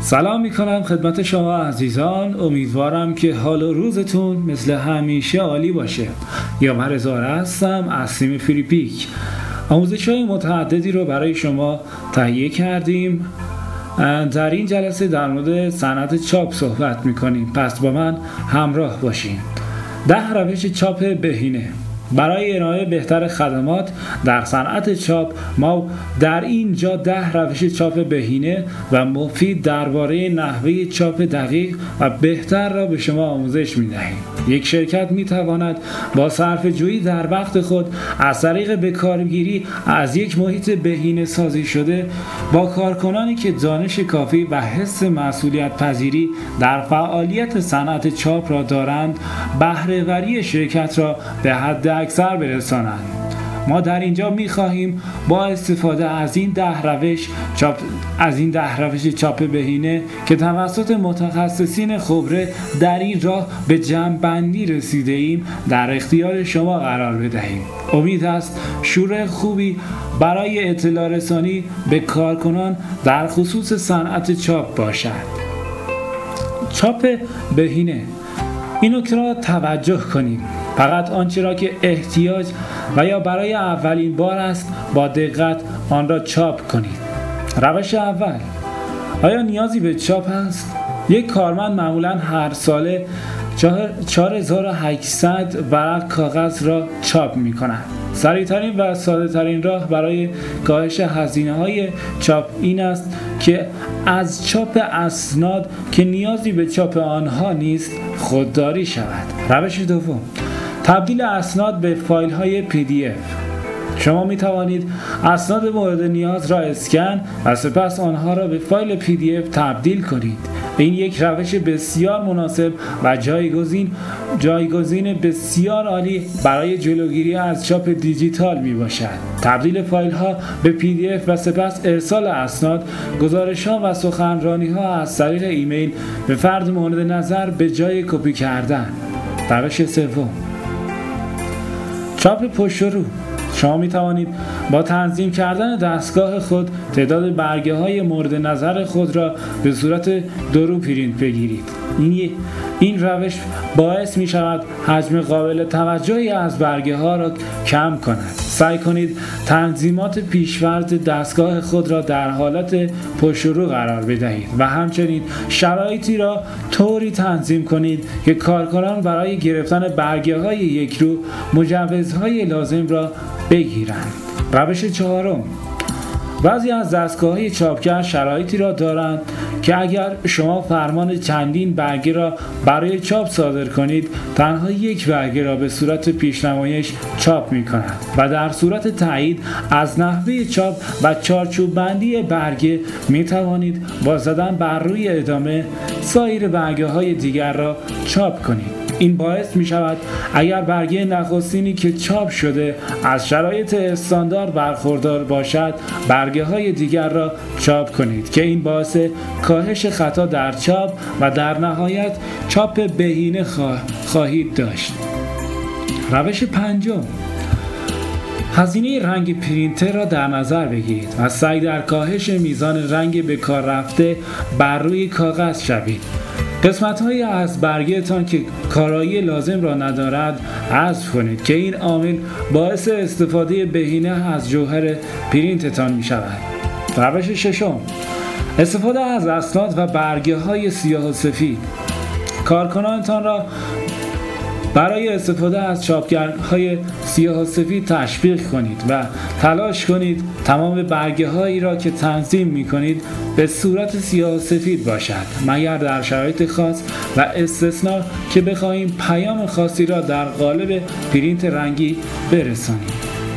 سلام میکنم خدمت شما عزیزان. امیدوارم که حال و روزتون مثل همیشه عالی باشه. یامر رضا هستم از تیم فریپیک. آموزش‌های متعددی رو برای شما تهیه کردیم. در این جلسه در مورد صنعت چاپ صحبت میکنیم، پس با من همراه باشین. 10 روش چاپ بهینه. برای ارائه بهتر خدمات در صنعت چاپ ما در اینجا 10 روش چاپ بهینه و مفید درباره نحوه چاپ دقیق و بهتر را به شما آموزش می‌دهیم. یک شرکت می‌تواند با صرفه‌جویی در وقت خود از طریق بکارگیری از یک محیط بهینه سازی شده با کارکنانی که دانش کافی و حس مسئولیت پذیری در فعالیت صنعت چاپ را دارند، بهره‌وری شرکت را به حد اکثر برسانند. ما در اینجا می‌خواهیم با استفاده از این 10 روش چاپ بهینه که توسط متخصصین خبره در این راه به جمع‌بندی رسیده ایم در اختیار شما قرار بدهیم. امید است شروع خوبی برای اطلاع رسانی به کارکنان در خصوص صنعت چاپ باشد. چاپ بهینه. این نکته را توجه کنیم. فقط آنچه را که احتیاج و یا برای اولین بار است با دقت آن را چاپ کنید. روش اول، آیا نیازی به چاپ است؟ یک کارمند معمولاً هر ساله 4800 ورق کاغذ را چاپ می کند. سریع‌ترین و ساده‌ترین راه برای کاهش هزینه‌های چاپ این است که از چاپ اسناد که نیازی به چاپ آنها نیست خودداری شود. روش دوم، تبدیل اسناد به فایل‌های PDF. شما می توانید اسناد مورد نیاز را اسکن و سپس آنها را به فایل PDF تبدیل کنید. این یک روش بسیار مناسب و جایگزین بسیار عالی برای جلوگیری از چاپ دیجیتال می باشد. تبدیل فایل ها به PDF و سپس ارسال اسناد، گزارش ها و سخنرانی ها از طریق ایمیل به فرد مورد نظر به جای کپی کردن. روش سوم، چاپ پشت و رو. شما می توانید با تنظیم کردن دستگاه خود تعداد برگه های مورد نظر خود را به صورت درو پرینت بگیرید. این روش باعث می شود حجم قابل توجهی از برگه ها را کم کند. سعی کنید تنظیمات پیش‌فرض دستگاه خود را در حالت پشت و رو قرار بدهید و همچنین شرایطی را طوری تنظیم کنید که کارکنان برای گرفتن برگه های یک رو مجوزهای لازم را بگیرند. روش چهارم، بعضی از دستگاه‌های چاپگر شرایطی را دارند که اگر شما فرمان چندین برگه را برای چاپ صادر کنید، تنها یک برگه را به صورت پیشنمایش چاپ می‌کند و در صورت تایید از نحوه چاپ و چارچوب بندی برگه می‌توانید با زدن بر روی ادامه سایر برگه‌های دیگر را چاپ کنید. این باعث می شود اگر برگه نخستینی که چاپ شده از شرایط استاندارد برخوردار باشد، برگه های دیگر را چاپ کنید که این باعث کاهش خطا در چاپ و در نهایت چاپ بهینه خواهید داشت. روش پنجم، هزینه رنگ پرینتر را در نظر بگیرید و سعی در کاهش میزان رنگ به کار رفته بر روی کاغذ شوید. قسمت‌هایی از برگه‌تان که کارایی لازم را ندارد حذف کنید که این عامل باعث استفاده بهینه از جوهر پرینتتان می‌شود. روش ششم، استفاده از اسناد و برگه‌های سیاه و سفید. کارکنانتان را برای استفاده از چاپگرهای سیاه و سفید تشویق کنید و تلاش کنید تمام برگه هایی را که تنظیم می کنید به صورت سیاه و سفید باشد، مگر در شرایط خاص و استثنا که بخواهیم پیام خاصی را در قالب پرینت رنگی برسانیم.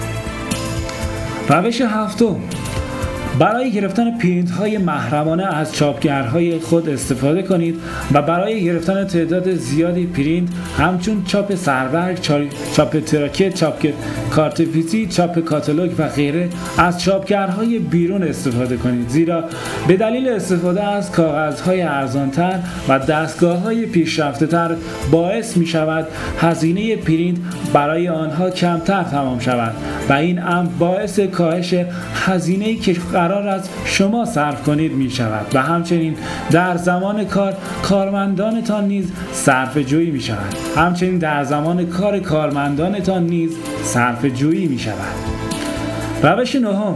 روش هفتم، برای گرفتن پرینت های محرمانه از چاپگرهای خود استفاده کنید و برای گرفتن تعداد زیادی پرینت همچون چاپ سرورق، چاپ تراکت، چاپ کارت ویزیت، چاپ کاتالوگ و غیره از چاپگرهای بیرون استفاده کنید، زیرا به دلیل استفاده از کاغذهای ارزانتر و دستگاه‌های پیشرفته‌تر باعث می شود هزینه پرینت برای آنها کمتر تمام شود و این امر باعث کاهش هزینه‌ای که قرار قرار از شما صرف کنید می شود و همچنین در زمان کار کارمندانتان نیز صرفه‌جویی می شود. همچنین در زمان کار کارمندانتان نیز صرفه‌جویی می شود. روش نهم،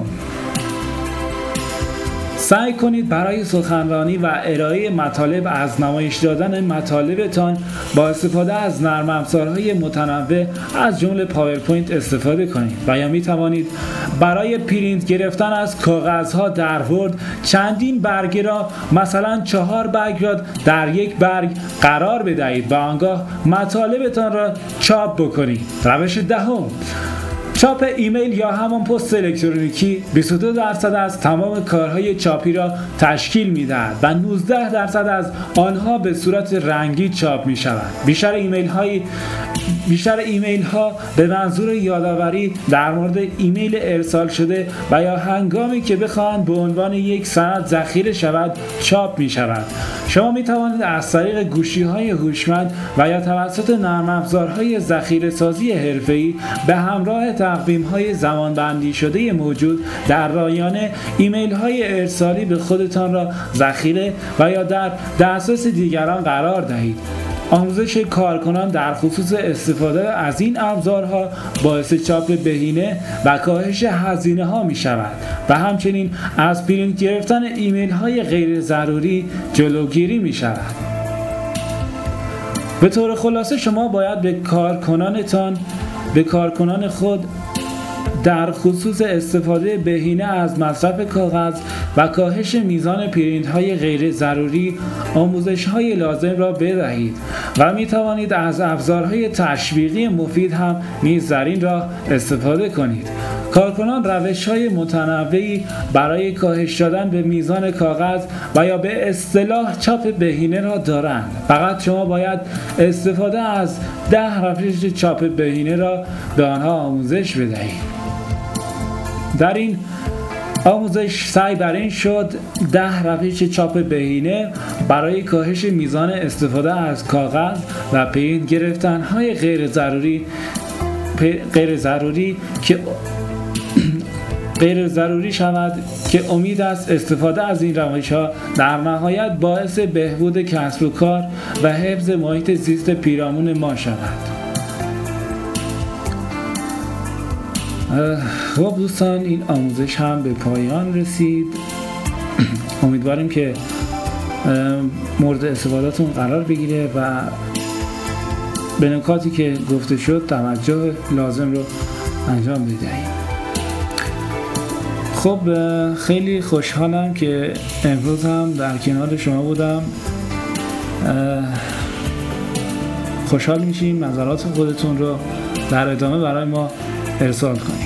سعی کنید برای سخنرانی و ارائه مطالب از نمایش دادن مطالبتان با استفاده از نرم افزارهای متنوع از جمله پاورپوینت استفاده کنید و یا می توانید برای پرینت گرفتن از کاغذها در ورد چندین برگه را مثلا 4 برگ را در یک برگ قرار بدهید و آنگاه مطالبتان را چاپ بکنید. روش دهم، چاپ ایمیل یا همان پست الکترونیکی 22% از تمام کارهای چاپی را تشکیل می‌دهد و 19% از آنها به صورت رنگی چاپ می‌شود. بیشتر ایمیل ها به منظور یادآوری در مورد ایمیل ارسال شده و یا هنگامی که بخواهند به عنوان یک سند ذخیره شود چاپ می شود. شما می توانید از طریق گوشی های هوشمند و یا توسط نرم افزارهای ذخیره سازی حرفه‌ای به همراه تقویم های زمان بندی شده موجود در رایانه ایمیل های ارسالی به خودتان را ذخیره و یا در دسترس دیگران قرار دهید. آموزش کارکنان در خصوص استفاده از این ابزارها باعث چاپ بهینه و کاهش هزینه ها می شود و همچنین از پرینت گرفتن ایمیل های غیر ضروری جلوگیری می شود. به طور خلاصه شما باید به کارکنان خود در خصوص استفاده بهینه از مصرف کاغذ و کاهش میزان پرینت های غیر ضروری آموزش های لازم را بدهید و می توانید از ابزارهای تشویقی مفید هم نیز در این راه استفاده کنید. کارکنان روش های متنوعی برای کاهش دادن به میزان کاغذ و یا به اصطلاح چاپ بهینه را دارند. فقط شما باید استفاده از 10 روش چاپ بهینه را به آنها آموزش بدهید. در این آموزش سعی بر این شد 10 روش چاپ بهینه برای کاهش میزان استفاده از کاغذ و پرینت گرفتن های غیر ضروری شود که امید است استفاده از این روش‌ها در نهایت باعث بهبود کسب و کار و حفظ محیط زیست پیرامون ما شود. خب دوستان، این آموزش هم به پایان رسید. امیدواریم که مورد استفادهتون قرار بگیره و به نکاتی که گفته شد توجه لازم رو انجام بدهید. خب خیلی خوشحالم که امروز هم در کنار شما بودم. خوشحال میشیم نظرات خودتون رو در ادامه برای ما ارسال کنید.